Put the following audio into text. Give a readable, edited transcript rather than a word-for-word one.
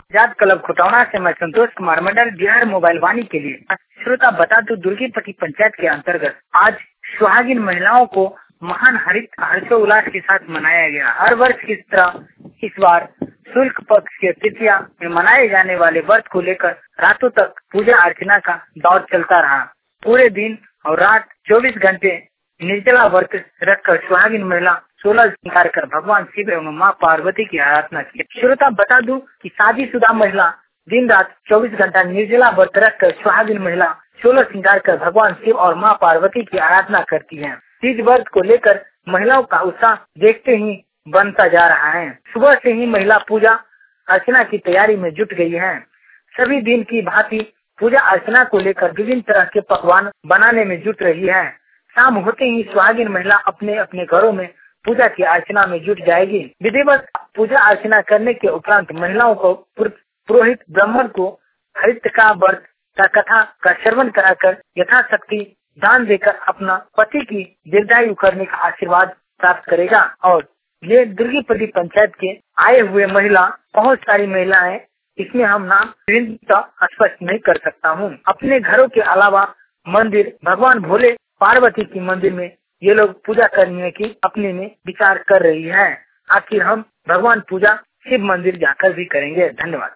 जात क्लब खुटौना से मैं संतोष कुमार मंडल, बिहार मोबाइल वाणी के लिए। श्रोता बता दूं, दुर्गीपट्टी पंचायत के अंतर्गत आज सुहागिन महिलाओं को महान हर्षोल्लास के साथ मनाया गया। हर वर्ष की तरह इस बार शुक्ल पक्ष के तृतीया में मनाए जाने वाले व्रत को लेकर रातों तक पूजा अर्चना का दौर चलता रहा। पूरे दिन और रात 24 घंटे निर्जला व्रत रखकर सुहागिन महिला 16 श्रृंगार कर भगवान शिव एवं माँ पार्वती की आराधना की। श्रोता बता दूं कि शादीशुदा महिला दिन रात 24 घंटा निर्जला व्रत रखकर सुहागिन महिला 16 श्रृंगार कर भगवान शिव और माँ पार्वती की आराधना करती है। तीज व्रत को लेकर महिलाओं का उत्साह देखते ही बनता जा रहा है। सुबह से ही महिला पूजा अर्चना की तैयारी में जुट गई है। सभी दिन की भांति पूजा अर्चना को लेकर विभिन्न तरह के पकवान बनाने में जुट रही है। शाम होते ही सुहागिन महिला अपने अपने घरों में पूजा की अर्चना में जुट जाएगी। विधिवत पूजा अर्चना करने के उपरांत महिलाओं को पुरोहित ब्राह्मण को हरित का व्रत का कथा का श्रवण कराकर यथाशक्ति दान देकर अपना पति की दीर्घायु करने का आशीर्वाद प्राप्त करेगा। और ये दुर्गीपट्टी पंचायत के आए हुए महिला बहुत सारी महिलाएं, इसमें हम नाम स्पष्ट नहीं कर सकता हूँ। अपने घरों के अलावा मंदिर भगवान भोले पार्वती की मंदिर में ये लोग पूजा करने की अपने में विचार कर रही है। आखिर हम भगवान पूजा शिव मंदिर जाकर भी करेंगे। धन्यवाद।